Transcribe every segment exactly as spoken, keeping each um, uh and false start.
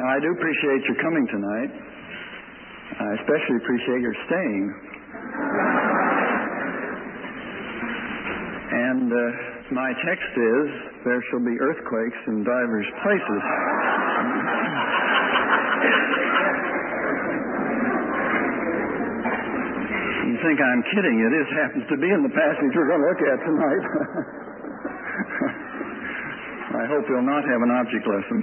I do appreciate your coming tonight. I especially appreciate your staying. And uh, my text is, there shall be earthquakes in divers places. You think I'm kidding. It is happens to be in the passage we're going to look at tonight. I hope you'll not have an object lesson.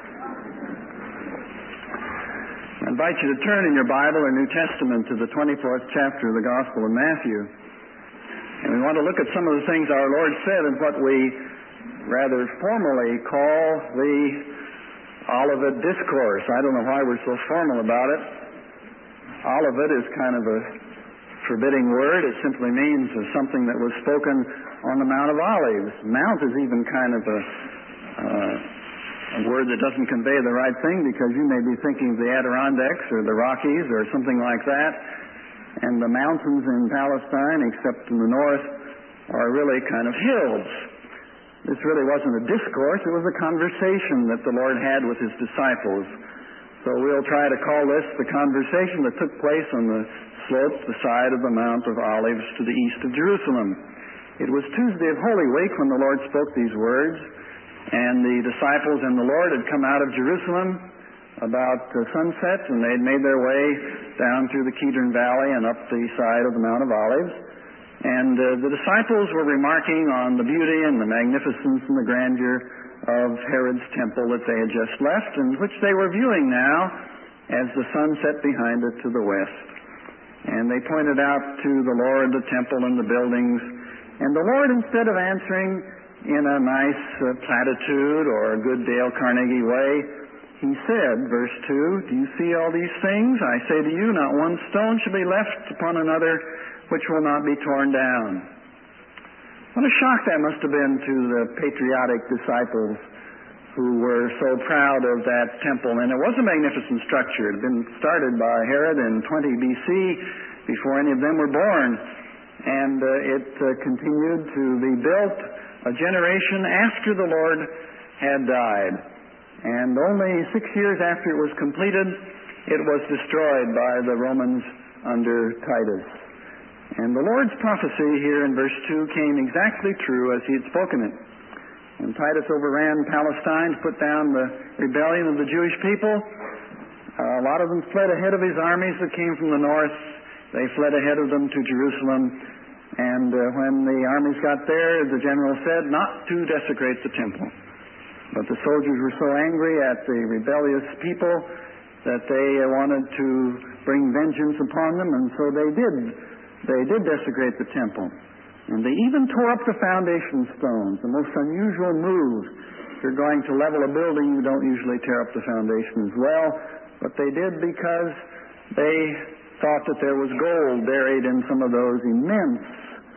I invite you to turn in your Bible or New Testament to the twenty-fourth chapter of the Gospel of Matthew. And we want to look at some of the things our Lord said in what we rather formally call the Olivet Discourse. I don't know why we're so formal about it. Olivet is kind of a forbidding word. It simply means something that was spoken on the Mount of Olives. Mount is even kind of a, uh, a word that doesn't convey the right thing, because you may be thinking of the Adirondacks or the Rockies or something like that. And the mountains in Palestine, except in the north, are really kind of hills. This really wasn't a discourse. It was a conversation that the Lord had with His disciples. So we'll try to call this the conversation that took place on the slope, the side of the Mount of Olives to the east of Jerusalem. It was Tuesday of Holy Week when the Lord spoke these words, and the disciples and the Lord had come out of Jerusalem about uh, sunset, and they'd made their way down through the Kidron Valley and up the side of the Mount of Olives. And uh, the disciples were remarking on the beauty and the magnificence and the grandeur of Herod's temple that they had just left, and which they were viewing now as the sun set behind it to the west. And they pointed out to the Lord the temple and the buildings. And the Lord, instead of answering in a nice uh, platitude or a good Dale Carnegie way, He said, verse two, "Do you see all these things? I say to you, not one stone shall be left upon another which will not be torn down." What a shock that must have been to the patriotic disciples who were so proud of that temple. And it was a magnificent structure. It had been started by Herod in twenty B C, before any of them were born. And uh, it uh, continued to be built a generation after the Lord had died. And only six years after it was completed, it was destroyed by the Romans under Titus. And the Lord's prophecy here in verse two came exactly true as He had spoken it. When Titus overran Palestine to put down the rebellion of the Jewish people, uh, a lot of them fled ahead of his armies that came from the north. They fled ahead of them to Jerusalem. And uh, when the armies got there, the general said not to desecrate the temple. But the soldiers were so angry at the rebellious people that they wanted to bring vengeance upon them, and so they did. They did desecrate the temple. And they even tore up the foundation stones, the most unusual move. If you're going to level a building, you don't usually tear up the foundation as well. But they did because they thought that there was gold buried in some of those immense,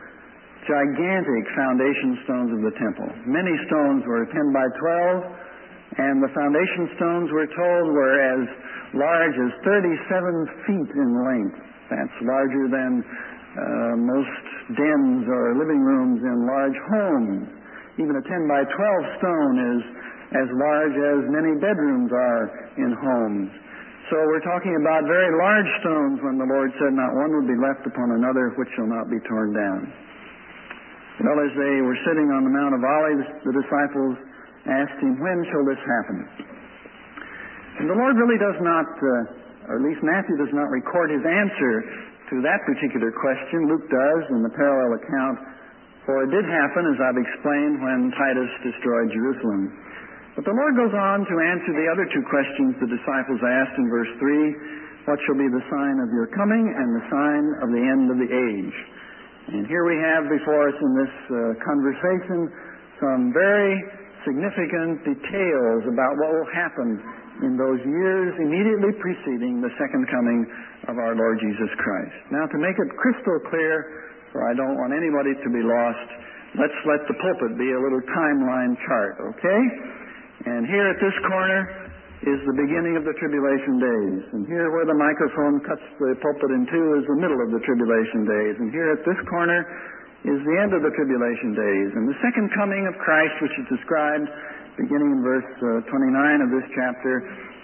gigantic foundation stones of the temple. Many stones were ten by twelve, and the foundation stones, we're told, were as large as thirty-seven feet in length. That's larger than uh, most dens or living rooms in large homes. Even a ten by twelve stone is as large as many bedrooms are in homes. So we're talking about very large stones when the Lord said, "Not one would be left upon another which shall not be torn down." Well, as they were sitting on the Mount of Olives, the disciples asked Him, "When shall this happen?" And the Lord really does not, uh, or at least Matthew does not record His answer to that particular question. Luke does in the parallel account. For it did happen, as I've explained, when Titus destroyed Jerusalem. But the Lord goes on to answer the other two questions the disciples asked in verse three. What shall be the sign of your coming and the sign of the end of the age? And here we have before us in this uh, conversation some very significant details about what will happen in those years immediately preceding the second coming of our Lord Jesus Christ. Now, to make it crystal clear, for I don't want anybody to be lost, let's let the pulpit be a little timeline chart, okay? And here at this corner is the beginning of the tribulation days. And here where the microphone cuts the pulpit in two is the middle of the tribulation days. And here at this corner is the end of the tribulation days. And the second coming of Christ, which is described beginning in verse uh, twenty-nine of this chapter,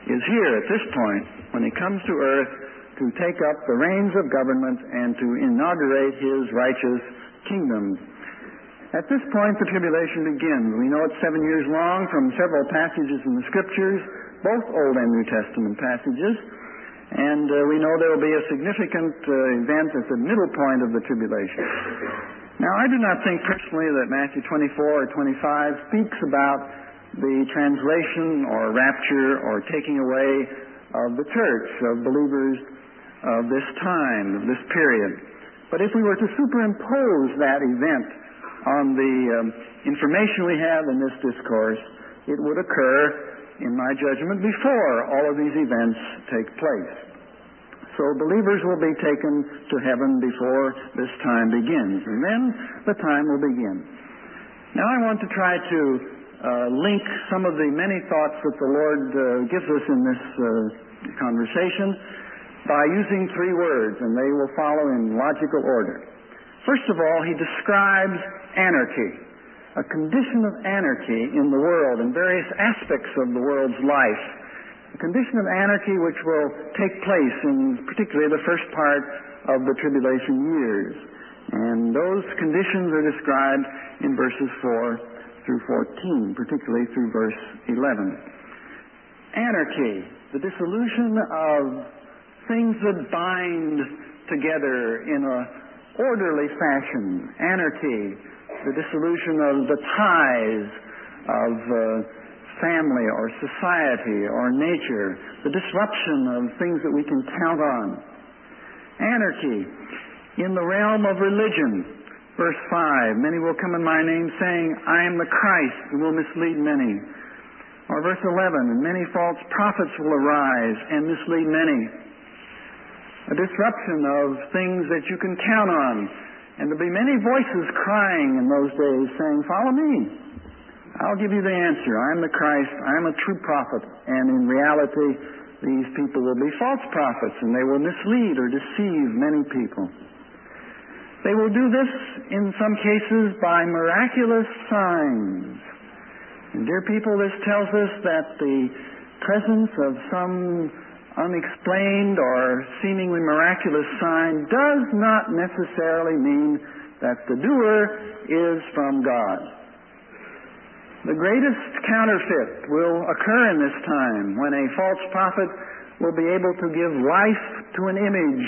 is here at this point when he comes to earth to take up the reins of government and to inaugurate his righteous kingdom. At this point, the tribulation begins. We know it's seven years long from several passages in the Scriptures, both Old and New Testament passages, and uh, we know there will be a significant uh, event at the middle point of the tribulation. Now, I do not think personally that Matthew twenty-four or twenty-five speaks about the translation or rapture or taking away of the church, of believers of this time, of this period. But if we were to superimpose that event on the um, information we have in this discourse, it would occur, in my judgment, before all of these events take place. So believers will be taken to heaven before this time begins, and then the time will begin. Now I want to try to uh, link some of the many thoughts that the Lord uh, gives us in this uh, conversation by using three words, and they will follow in logical order. First of all, he describes anarchy, a condition of anarchy in the world, in various aspects of the world's life. A condition of anarchy which will take place in particularly the first part of the tribulation years. And those conditions are described in verses four through fourteen, particularly through verse eleven. Anarchy, the dissolution of things that bind together in a orderly fashion. Anarchy, the dissolution of the ties of uh, family or society or nature, the disruption of things that we can count on. Anarchy in the realm of religion. Verse five, many will come in my name saying, I am the Christ, and will mislead many. Or verse eleven, and many false prophets will arise and mislead many. A disruption of things that you can count on. And there'll be many voices crying in those days saying, follow me. I'll give you the answer. I'm the Christ. I'm a true prophet. And in reality, these people will be false prophets, and they will mislead or deceive many people. They will do this, in some cases, by miraculous signs. And dear people, this tells us that the presence of some unexplained or seemingly miraculous sign does not necessarily mean that the doer is from God. The greatest counterfeit will occur in this time when a false prophet will be able to give life to an image.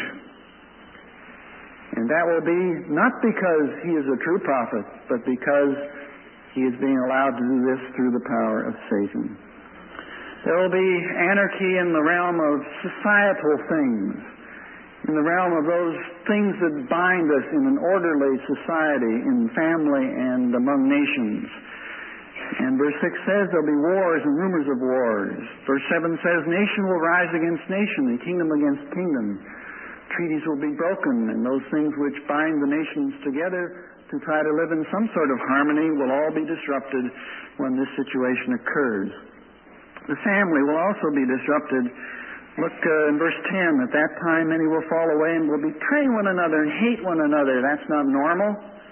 And that will be not because he is a true prophet, but because he is being allowed to do this through the power of Satan. There will be anarchy in the realm of societal things, in the realm of those things that bind us in an orderly society, in family and among nations. And verse six says there'll be wars and rumors of wars. Verse seven says nation will rise against nation and kingdom against kingdom. Treaties will be broken, and those things which bind the nations together to try to live in some sort of harmony will all be disrupted when this situation occurs. The family will also be disrupted. Look uh, in verse ten, at that time many will fall away and will betray one another and hate one another. That's not normal.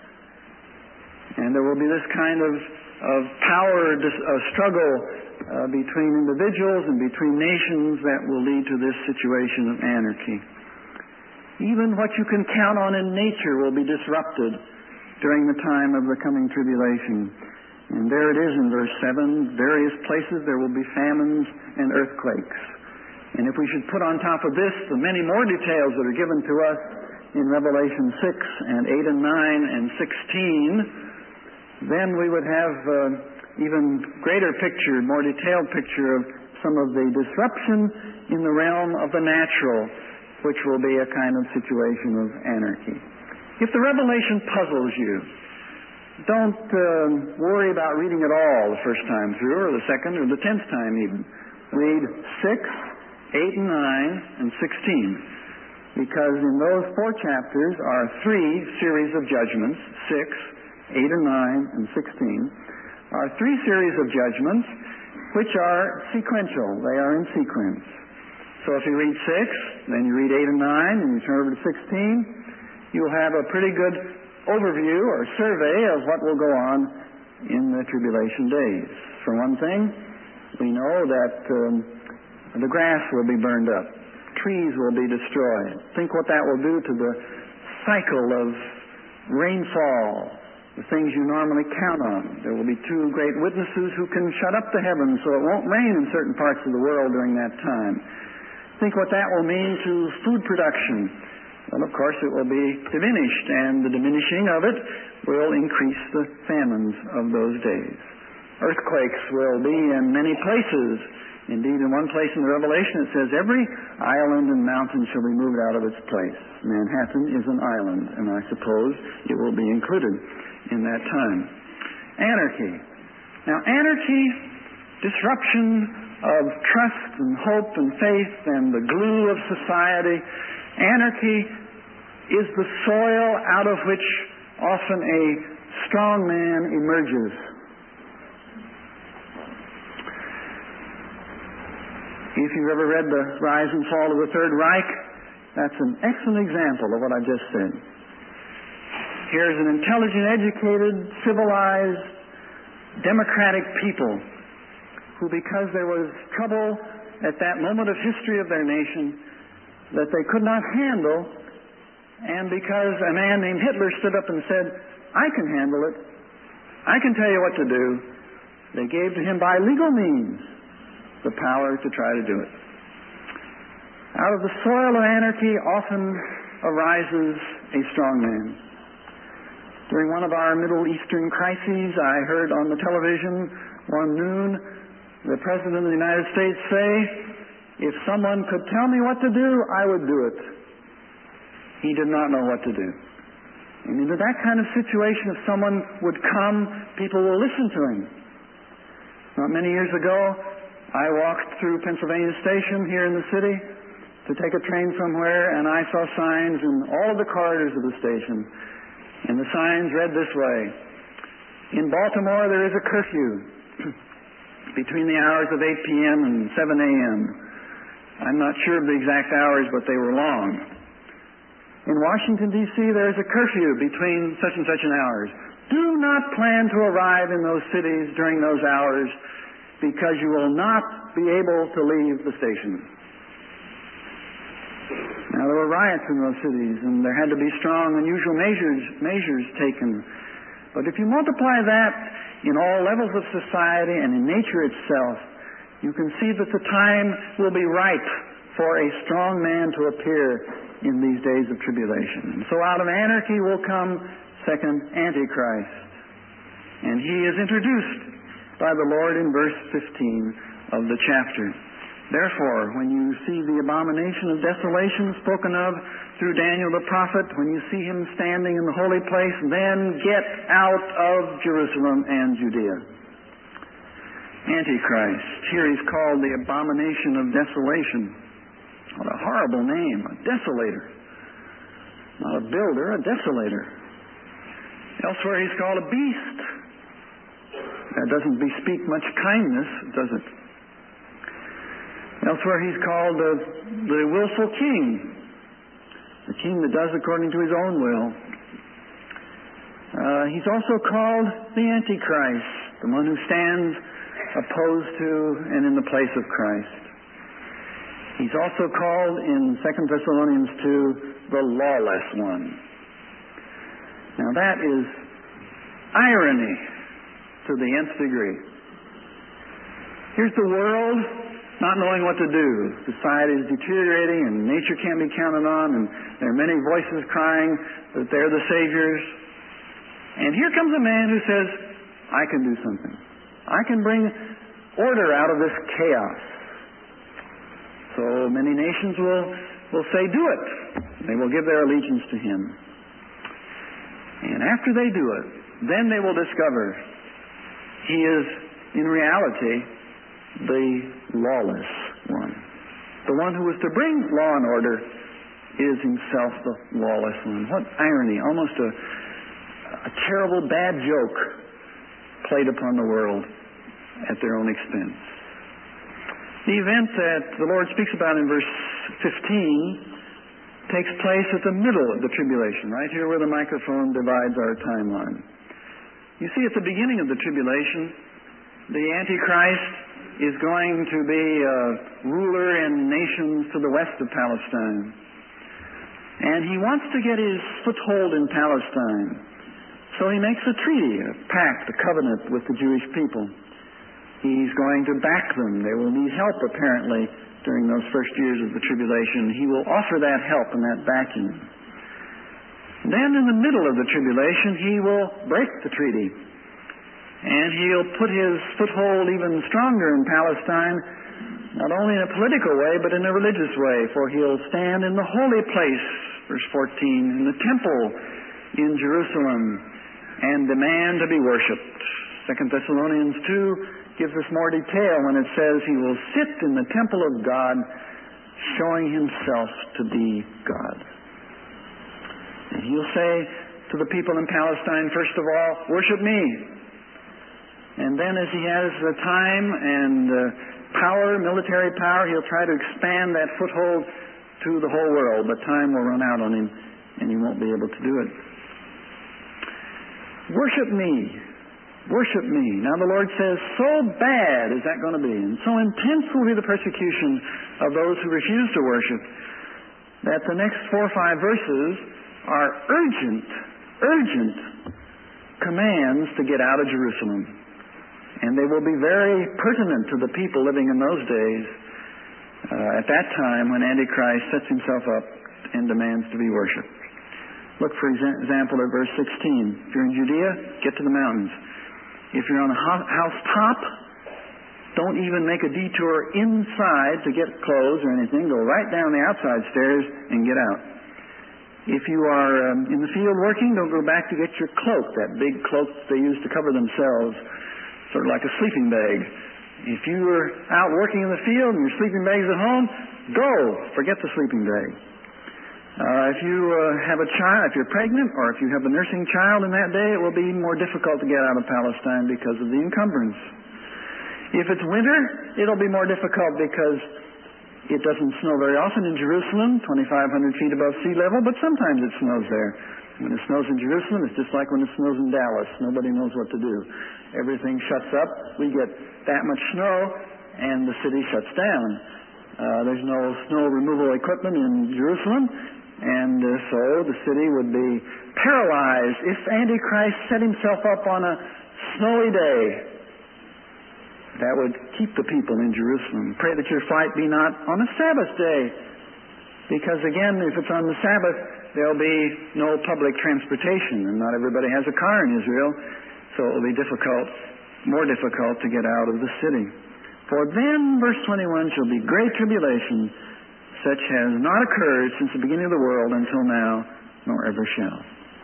And there will be this kind of of power dis- uh, struggle uh, between individuals and between nations that will lead to this situation of anarchy. Even what you can count on in nature will be disrupted during the time of the coming tribulation. And there it is in verse seven, various places there will be famines and earthquakes. And if we should put on top of this the many more details that are given to us in Revelation six and eight and nine and sixteen, then we would have uh, even greater picture, more detailed picture of some of the disruption in the realm of the natural, which will be a kind of situation of anarchy. If the Revelation puzzles you, don't uh, worry about reading it all the first time through, or the second, or the tenth time even. Read six, eight, and nine, and sixteen. Because in those four chapters are three series of judgments, six, eight and nine, and sixteen, are three series of judgments which are sequential. They are in sequence. So if you read six, then you read eight and nine, and you turn over to sixteen, you'll have a pretty good overview or survey of what will go on in the tribulation days. For one thing, we know that um, The grass will be burned up. Trees will be destroyed. Think what that will do to the cycle of rainfall, the things you normally count on. There will be two great witnesses who can shut up the heavens so it won't rain in certain parts of the world during that time. Think what that will mean to food production. Well, of course, it will be diminished, and the diminishing of it will increase the famines of those days. Earthquakes will be in many places. Indeed, in one place in the Revelation it says, every island and mountain shall be moved out of its place. Manhattan is an island, and I suppose it will be included in that time. Anarchy. Now, anarchy, disruption of trust and hope and faith and the glue of society. Anarchy is the soil out of which often a strong man emerges. If you've ever read The Rise and Fall of the Third Reich, that's an excellent example of what I just said. Here's an intelligent, educated, civilized, democratic people who, because there was trouble at that moment of history of their nation that they could not handle, and because a man named Hitler stood up and said, I can handle it, I can tell you what to do, they gave to him by legal means the power to try to do it. Out of the soil of anarchy often arises a strong man. During one of our Middle Eastern crises, I heard on the television one noon the President of the United States say, if someone could tell me what to do, I would do it. He did not know what to do. And into that kind of situation, if someone would come, people will listen to him. Not many years ago, I walked through Pennsylvania Station here in the city to take a train somewhere, and I saw signs in all of the corridors of the station. And the signs read this way: in Baltimore there is a curfew between the hours of eight p.m. and seven a.m. I'm not sure of the exact hours, but they were long. In Washington, D C, there is a curfew between such and such an hours. Do not plan to arrive in those cities during those hours, because you will not be able to leave the station. Now, there were riots in those cities, and there had to be strong, unusual measures, measures taken. But if you multiply that in all levels of society and in nature itself, you can see that the time will be ripe for a strong man to appear in these days of tribulation. And so out of anarchy will come, second, Antichrist. And he is introduced by the Lord in verse fifteen of the chapter. Therefore, when you see the abomination of desolation spoken of through Daniel the prophet, when you see him standing in the holy place, then get out of Jerusalem and Judea. Antichrist. Here he's called the abomination of desolation. What a horrible name, a desolator. Not a builder, a desolator. Elsewhere he's called a beast. That doesn't bespeak much kindness, does it? Elsewhere he's called the, the willful king, the king that does according to his own will. Uh, he's also called the Antichrist, the one who stands opposed to and in the place of Christ. He's also called in Second Thessalonians two the lawless one. Now that is irony to the nth degree. Here's the world not knowing what to do. Society is deteriorating and nature can't be counted on, and there are many voices crying that they're the saviors. And here comes a man who says, I can do something. I can bring order out of this chaos. So many nations will, will say, do it. They will give their allegiance to him. And after they do it, then they will discover he is, in reality, the lawless one. The one who is to bring law and order is himself the lawless one. What irony, almost a, a terrible bad joke played upon the world at their own expense. The event that the Lord speaks about in verse fifteen takes place at the middle of the tribulation, right here where the microphone divides our timeline. You see, at the beginning of the tribulation, the Antichrist is going to be a ruler in nations to the west of Palestine. And he wants to get his foothold in Palestine. So he makes a treaty, a pact, a covenant with the Jewish people. He's going to back them. They will need help, apparently, during those first years of the tribulation. He will offer that help and that backing. Then in the middle of the tribulation, he will break the treaty. And he'll put his foothold even stronger in Palestine, not only in a political way, but in a religious way. For he'll stand in the holy place, verse fourteen, in the temple in Jerusalem, and demand to be worshipped. Second Thessalonians two gives us more detail when it says he will sit in the temple of God, showing himself to be God. And he'll say to the people in Palestine, first of all, worship me. And then as he has the time and uh, power, military power, he'll try to expand that foothold to the whole world. But time will run out on him, and he won't be able to do it. Worship me. Worship me. Now the Lord says, so bad is that going to be, and so intense will be the persecution of those who refuse to worship, that the next four or five verses are urgent, urgent commands to get out of Jerusalem. And they will be very pertinent to the people living in those days, uh, at that time when Antichrist sets himself up and demands to be worshipped. Look, for example, at verse sixteen. If you're in Judea, get to the mountains. If you're on a housetop, don't even make a detour inside to get clothes or anything. Go right down the outside stairs and get out. If you are um, in the field working, don't go back to get your cloak, that big cloak they used to cover themselves, sort of like a sleeping bag. If you were out working in the field and your sleeping bag's at home, go. Forget the sleeping bag. Uh, if you uh, have a child, if you're pregnant, or if you have a nursing child in that day, it will be more difficult to get out of Palestine because of the encumbrance. If it's winter, it'll be more difficult because it doesn't snow very often in Jerusalem, twenty-five hundred feet above sea level, but sometimes it snows there. When it snows in Jerusalem, it's just like when it snows in Dallas. Nobody knows what to do. Everything shuts up. We get that much snow, and the city shuts down. Uh, there's no snow removal equipment in Jerusalem, and uh, so the city would be paralyzed if Antichrist set himself up on a snowy day. That would keep the people in Jerusalem. Pray that your flight be not on a Sabbath day, because again, if it's on the Sabbath, there'll be no public transportation, and not everybody has a car in Israel, so it will be difficult, more difficult to get out of the city. For then, verse twenty-one, shall be great tribulation, such has not occurred since the beginning of the world until now, nor ever shall.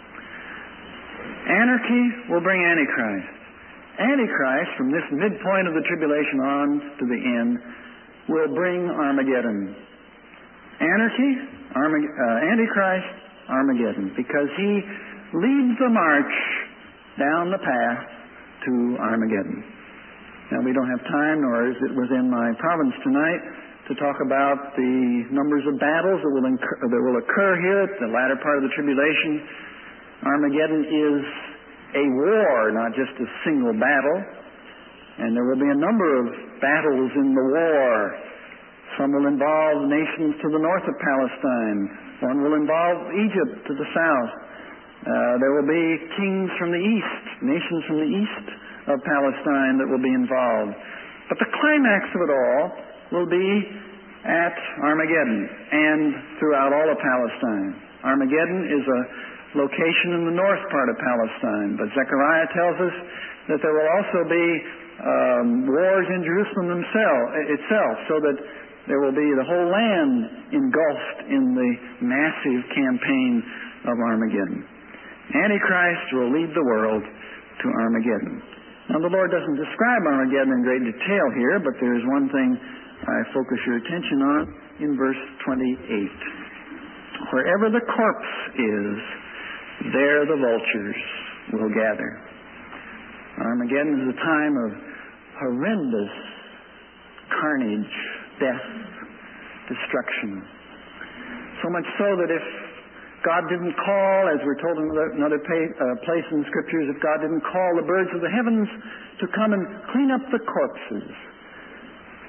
Anarchy will bring Antichrist. Antichrist, from this midpoint of the tribulation on to the end, will bring Armageddon. Anarchy, Armag- uh, Antichrist, Armageddon, because he leads the march down the path to Armageddon. Now, we don't have time, nor is it within my province tonight, to talk about the numbers of battles that will, incur, that will occur here at the latter part of the tribulation. Armageddon is a war, not just a single battle. And there will be a number of battles in the war. Some will involve nations to the north of Palestine. One will involve Egypt to the south. Uh, there will be kings from the east, nations from the east of Palestine that will be involved. But the climax of it all will be at Armageddon and throughout all of Palestine. Armageddon is a location in the north part of Palestine, but Zechariah tells us that there will also be um, wars in Jerusalem themselves, itself, so that there will be the whole land engulfed in the massive campaign of Armageddon. Antichrist will lead the world to Armageddon. Now, the Lord doesn't describe Armageddon in great detail here, but there is one thing I focus your attention on in verse twenty-eight. Wherever the corpse is, there the vultures will gather. Armageddon is a time of horrendous carnage, death, destruction. So much so that if God didn't call, as we're told in another place in the Scriptures, if God didn't call the birds of the heavens to come and clean up the corpses,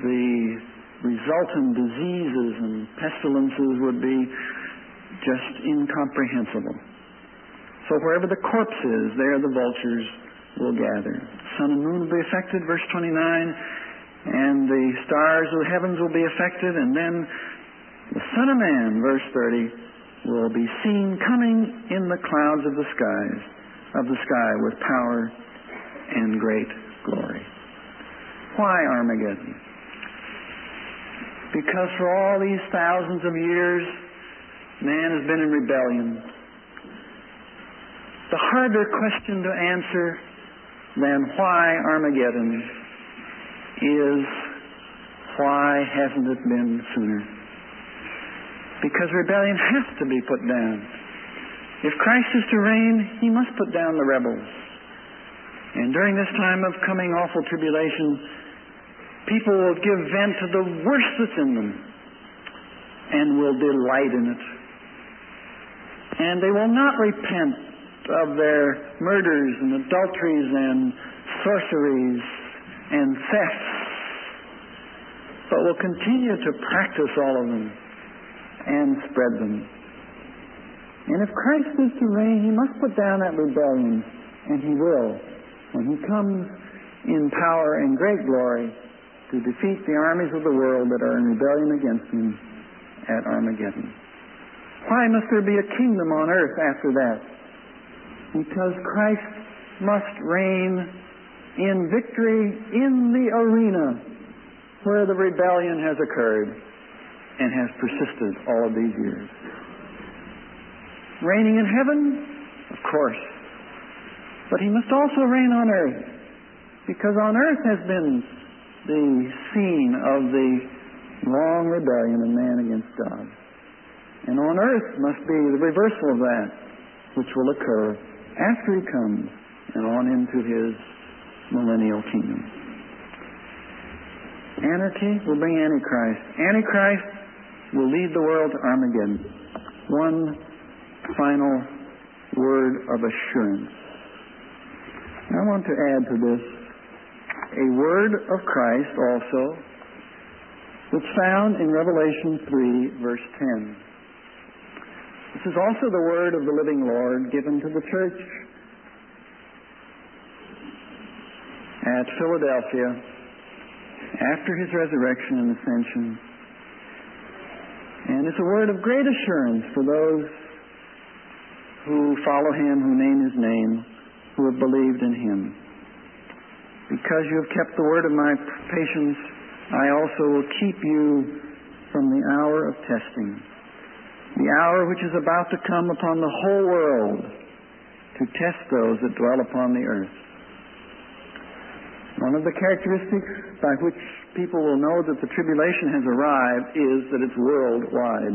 the resultant diseases and pestilences would be just incomprehensible. So wherever the corpse is, there the vultures will gather. Sun and moon will be affected, verse twenty-nine, and the stars of the heavens will be affected, and then the Son of Man, verse thirty, will be seen coming in the clouds of the skies, of the sky with power and great glory. Why Armageddon? Because for all these thousands of years, man has been in rebellion. The harder question to answer than why Armageddon is, why hasn't it been sooner? Because rebellion has to be put down. If Christ is to reign, He must put down the rebels. And during this time of coming awful tribulation, people will give vent to the worst that's in them and will delight in it. And they will not repent of their murders and adulteries and sorceries and thefts, but will continue to practice all of them and spread them. And if Christ is to reign, He must put down that rebellion, and He will, when He comes in power and great glory to defeat the armies of the world that are in rebellion against Him at Armageddon. Why must there be a kingdom on earth after that? Because Christ must reign in victory in the arena where the rebellion has occurred and has persisted all of these years. Reigning in heaven? Of course. But He must also reign on earth, because on earth has been the scene of the long rebellion of man against God. And on earth must be the reversal of that, which will occur after He comes and on into His millennial kingdom. Anarchy will bring Antichrist. Antichrist will lead the world to Armageddon. One final word of assurance. I want to add to this a word of Christ also, that's found in Revelation three, verse ten. This is also the word of the living Lord given to the church at Philadelphia after His resurrection and ascension. And it's a word of great assurance for those who follow Him, who name His name, who have believed in Him. Because you have kept the word of my patience, I also will keep you from the hour of testing, the hour which is about to come upon the whole world to test those that dwell upon the earth. One of the characteristics by which people will know that the tribulation has arrived is that it's worldwide.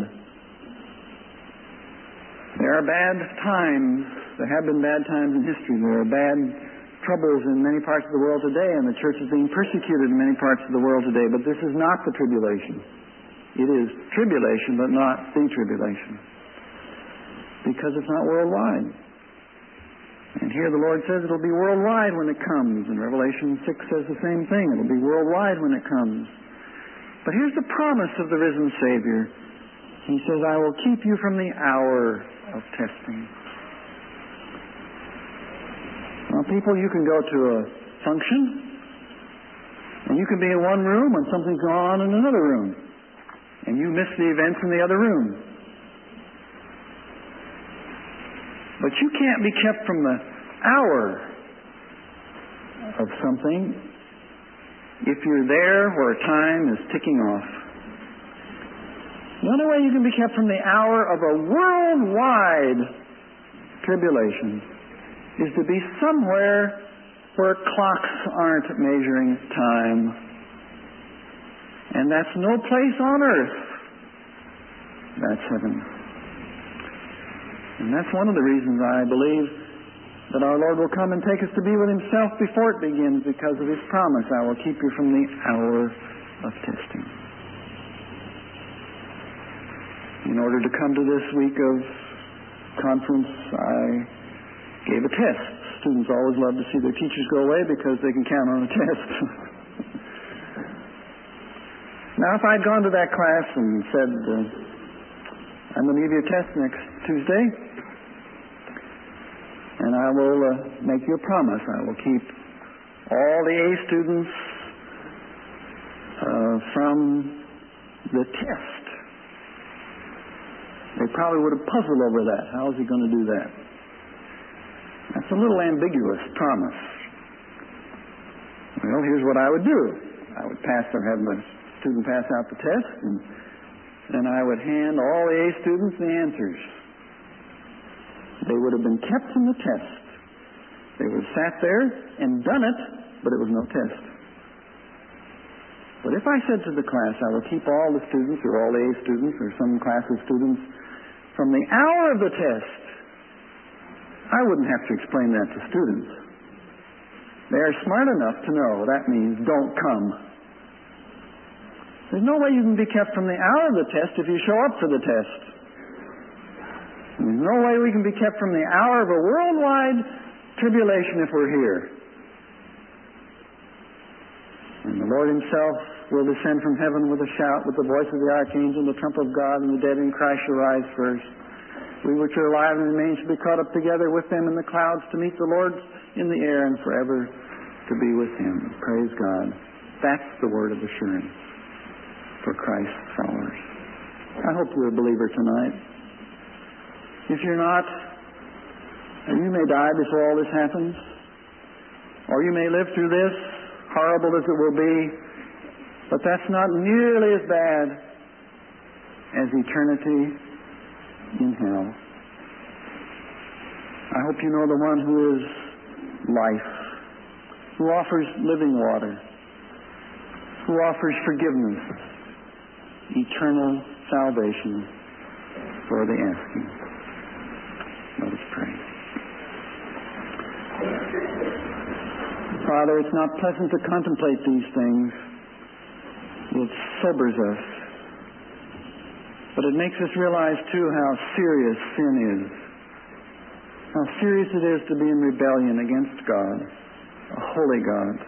There are bad times. There have been bad times in history. There are bad troubles in many parts of the world today, and the church is being persecuted in many parts of the world today. But this is not the tribulation. It is tribulation, but not the tribulation, because it's not worldwide. And here the Lord says it'll be worldwide when it comes. And Revelation six says the same thing. It'll be worldwide when it comes. But here's the promise of the risen Savior. He says, I will keep you from the hour of testing. Now, people, you can go to a function, and you can be in one room when something's going on in another room, and you miss the events in the other room. But you can't be kept from the hour of something if you're there where time is ticking off. The only way you can be kept from the hour of a worldwide tribulation is to be somewhere where clocks aren't measuring time. And that's no place on earth. That's heaven. And that's one of the reasons I believe that our Lord will come and take us to be with Himself before it begins, because of His promise, I will keep you from the hour of testing. In order to come to this week of conference, I gave a test. Students always love to see their teachers go away because they can count on a test. Now, if I'd gone to that class and said, uh, I'm going to give you a test next Tuesday, and I will uh, make you a promise. I will keep all the A students uh, from the test. They probably would have puzzled over that. How is he going to do that? That's a little ambiguous promise. Well, here's what I would do. I would pass or have my student pass out the test, and then I would hand all the A students the answers. They would have been kept from the test. They would have sat there and done it, but it was no test. But if I said to the class, I will keep all the students, or all the A students, or some class of students, from the hour of the test, I wouldn't have to explain that to students. They are smart enough to know that means don't come. There's no way you can be kept from the hour of the test if you show up for the test. There's no way we can be kept from the hour of a worldwide tribulation if we're here. And the Lord Himself will descend from heaven with a shout, with the voice of the archangel, the trump of God, and the dead in Christ shall rise first. We which are alive and remain shall be caught up together with them in the clouds to meet the Lord in the air and forever to be with Him. Praise God. That's the word of assurance for Christ's followers. I hope you're a believer tonight. If you're not, you may die before all this happens, or you may live through this, horrible as it will be, but that's not nearly as bad as eternity in hell. I hope you know the one who is life, who offers living water, who offers forgiveness, eternal salvation for the asking. Let us pray. Father, it's not pleasant to contemplate these things. It sobers us. But it makes us realize, too, how serious sin is. How serious it is to be in rebellion against God, a holy God.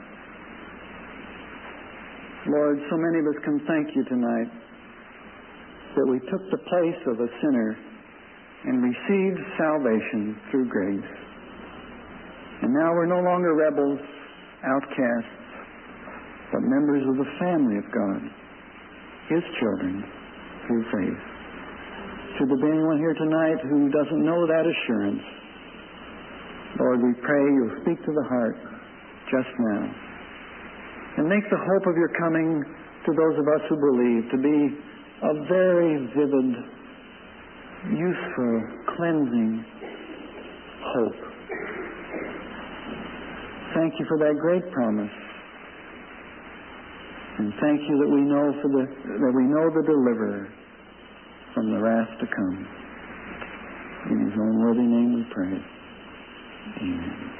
Lord, so many of us can thank You tonight that we took the place of a sinner and received salvation through grace. And now we're no longer rebels, outcasts, but members of the family of God, His children, through faith. Should there be anyone here tonight who doesn't know that assurance, Lord, we pray You'll speak to the heart just now and make the hope of Your coming to those of us who believe to be a very vivid, useful, cleansing hope. Thank You for that great promise. And thank You that we know for the that we know the deliverer from the wrath to come. In His own worthy name we pray. Amen.